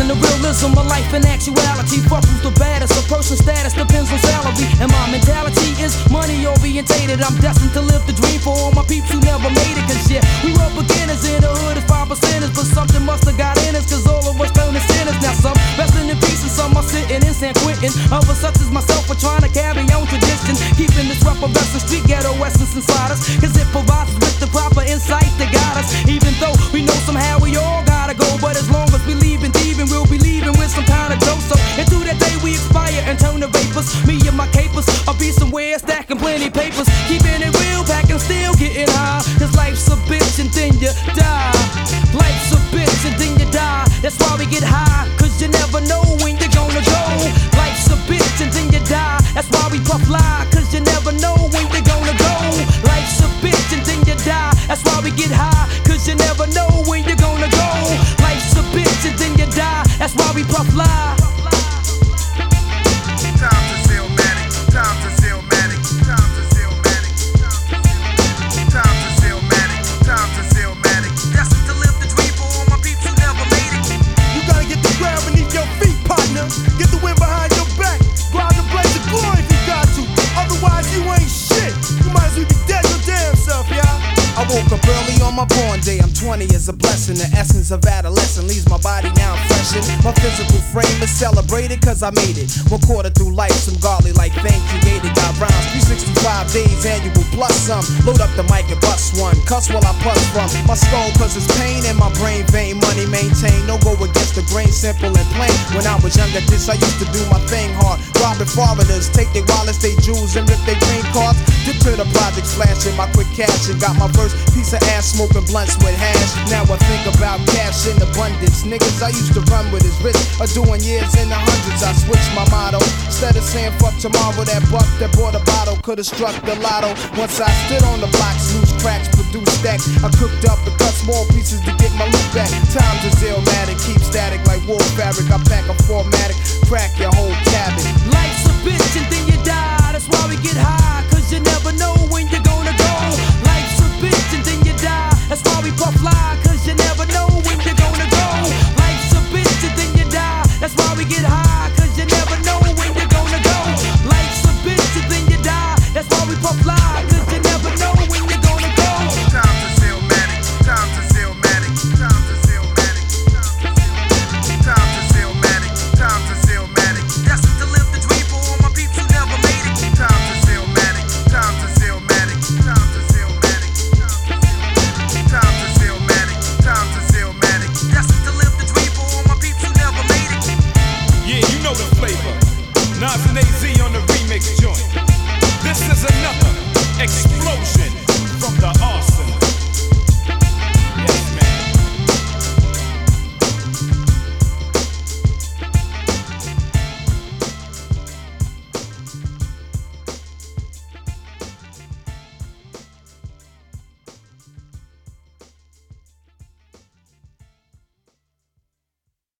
the realism of life and actuality. Fuck who's the baddest, a person's status depends on salary. And my mentality is money orientated. I'm destined to live the dream for all my peeps who never made it. Cause yeah, we were beginners in the hood as 5%ers, but something must have got in us, cause all of us turned to sinners. Now some resting in peace and some are sitting in San Quentin. Others such as myself are trying to carry on tradition, keeping this rap of street ghetto essence inside us, cause it provides us with the proper insight to guide us. Even though we know somehow we all gotta go, but as long as we leaving thieving, we'll be leaving with some kind of dough. So into that day we expire and turn to vapors. Me and my capers, I'll be somewhere stacking plenty papers, keeping it real, packing still getting high. Cause life's a bitch and then you die. Life's a bitch and then you die. That's why we get high, cause you never know when you're gonna go. Life's a bitch and then you die. That's why we puff lie, cause you never know when you're gonna go. Life's a bitch and then you die. That's why we get high, cause you never know when you're gonna go. Life's a bitch and then you die. That's why we puff lie. Time to Zillmatic, time to Zillmatic, time to Zillmatic, time to Zillmatic, time to Zillmatic. Destined to live the dream for all my peeps who never made it. You gotta get the ground beneath your feet, partner. Get the wind behind your back. Go out and blaze the glory if you got to. Otherwise, you ain't shit. You might as well be dead your damn self, y'all. I woke up early on my born day. I'm 20 is a blessing. The essence of adolescence leaves my body now freshened. My physical frame is celebrated cause I made it. 1/4 through life, some godly like fame created. Got rhymes 365 days annual plus some. Load up the mic and bust one. Cuss while I puss from my skull cause it's pain in my brain vein. Money maintained, no go against the grain, simple and plain. When I was younger, this I used to do my thing hard. Robbing foreigners, take their wallets, they jewels and rip their green cards. Dip to the projects, flashing my quick cash and got my first piece of ass smoking blunts with hash. Now I think about cash in abundance. Niggas I used to run with is rich, are doing years in the hundreds. I switched my motto. Instead of saying fuck tomorrow, that buck that bought a bottle could've struck the lotto. Once I stood on the blocks, loose cracks, produced stacks. I cooked up and cut small pieces to get my loot back. Times is Zillmatic, keep static like wool fabric. I pack a 4matic, crack your whole cabbage.